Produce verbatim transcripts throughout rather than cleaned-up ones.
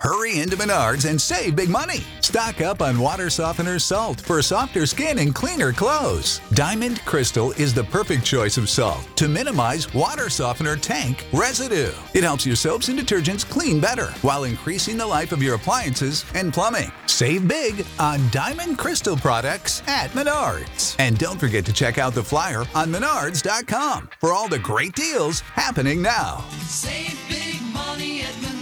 Hurry into Menards and save big money. Stock up on water softener salt for softer skin and cleaner clothes. Diamond Crystal is the perfect choice of salt to minimize water softener tank residue. It helps your soaps and detergents clean better while increasing the life of your appliances and plumbing. Save big on Diamond Crystal products at Menards. And don't forget to check out the flyer on menards dot com for all the great deals happening now. Save big money at Menards.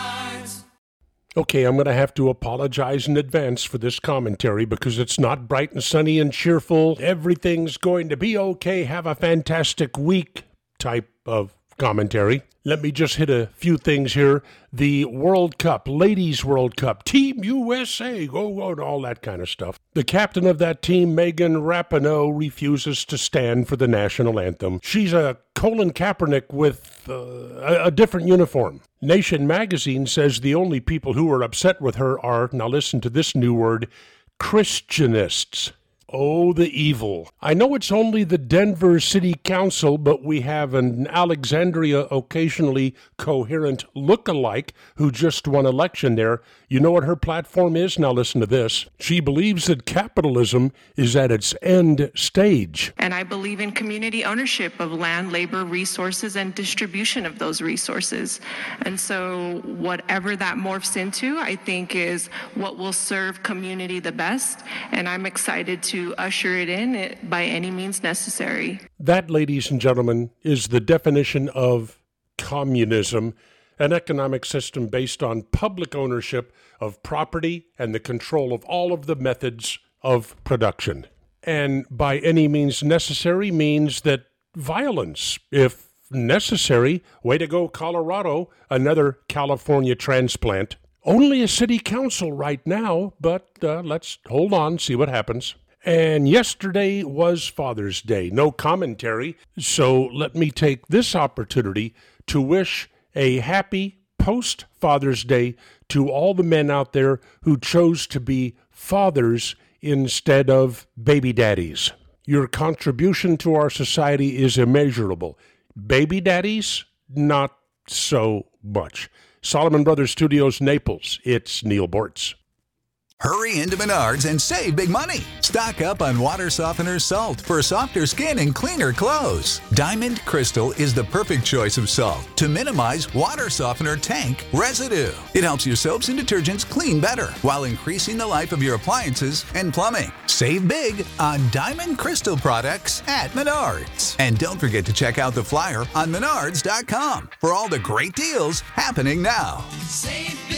Okay, I'm going to have to apologize in advance for this commentary because it's not bright and sunny and cheerful. Everything's going to be okay. Have a fantastic week type of commentary. Let me just hit a few things here. The World Cup, Ladies World Cup, Team U S A, go, go, and all that kind of stuff. The captain of that team, Megan Rapinoe, refuses to stand for the national anthem. She's a Colin Kaepernick with uh, a, a different uniform. Nation magazine says the only people who are upset with her are, now listen to this new word, Christianists. Oh, the evil. I know it's only the Denver City Council, but we have an Alexandria occasionally coherent look-alike who just won election there. You know what her platform is? Now listen to this. She believes that capitalism is at its end stage. And I believe in community ownership of land, labor, resources, and distribution of those resources. And so whatever that morphs into, I think is what will serve community the best. And I'm excited to usher it in by any means necessary. That, ladies and gentlemen, is the definition of communism, an economic system based on public ownership of property and the control of all of the methods of production. And by any means necessary means that violence, if necessary, way to go Colorado, another California transplant. Only a city council right now, but uh, let's hold on, see what happens. And yesterday was Father's Day. No commentary, so let me take this opportunity to wish a happy post-Father's Day to all the men out there who chose to be fathers instead of baby daddies. Your contribution to our society is immeasurable. Baby daddies, not so much. Solomon Brothers Studios, Naples. It's Neil Bortz. Hurry into Menards and save big money. Stock up on water softener salt for softer skin and cleaner clothes. Diamond Crystal is the perfect choice of salt to minimize water softener tank residue. It helps your soaps and detergents clean better while increasing the life of your appliances and plumbing. Save big on Diamond Crystal products at Menards. And don't forget to check out the flyer on menards dot com for all the great deals happening now. Save big